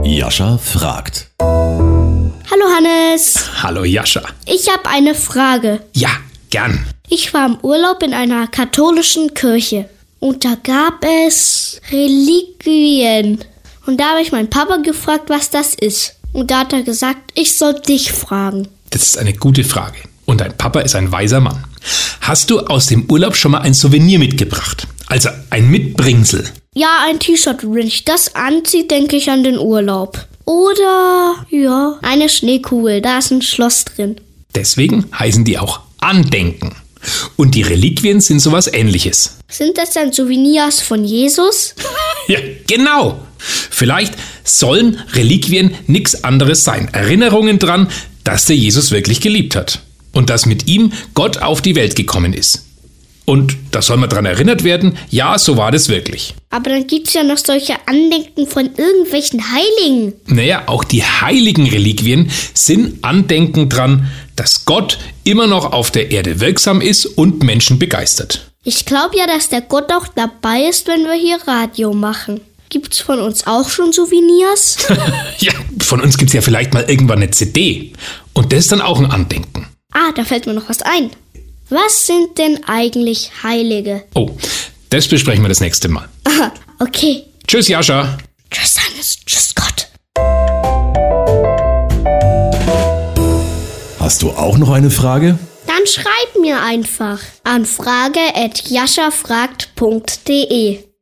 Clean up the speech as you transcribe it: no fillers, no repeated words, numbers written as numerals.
Jascha fragt. Hallo Hannes. Hallo Jascha. Ich habe eine Frage. Ja, gern. Ich war im Urlaub in einer katholischen Kirche und da gab es Reliquien. Und da habe ich meinen Papa gefragt, was das ist. Und da hat er gesagt, ich soll dich fragen. Das ist eine gute Frage. Und dein Papa ist ein weiser Mann. Hast du aus dem Urlaub schon mal ein Souvenir mitgebracht? Also ein Mitbringsel? Ja, ein T-Shirt. Wenn ich das anziehe, denke ich an den Urlaub. Oder, ja, eine Schneekugel. Da ist ein Schloss drin. Deswegen heißen die auch Andenken. Und die Reliquien sind sowas Ähnliches. Sind das dann Souvenirs von Jesus? Ja, genau. Vielleicht sollen Reliquien nichts anderes sein. Erinnerungen dran, dass der Jesus wirklich geliebt hat. Und dass mit ihm Gott auf die Welt gekommen ist. Und da soll man dran erinnert werden, ja, so war das wirklich. Aber dann gibt's ja noch solche Andenken von irgendwelchen Heiligen. Naja, auch die heiligen Reliquien sind Andenken dran, dass Gott immer noch auf der Erde wirksam ist und Menschen begeistert. Ich glaube ja, dass der Gott auch dabei ist, wenn wir hier Radio machen. Gibt's von uns auch schon Souvenirs? Ja, von uns gibt's ja vielleicht mal irgendwann eine CD. Und das ist dann auch ein Andenken. Ah, da fällt mir noch was ein. Was sind denn eigentlich Heilige? Oh, das besprechen wir das nächste Mal. Aha, okay. Tschüss, Jascha. Tschüss, Hannes. Tschüss, Gott. Hast du auch noch eine Frage? Dann schreib mir einfach an frage@jaschafragt.de.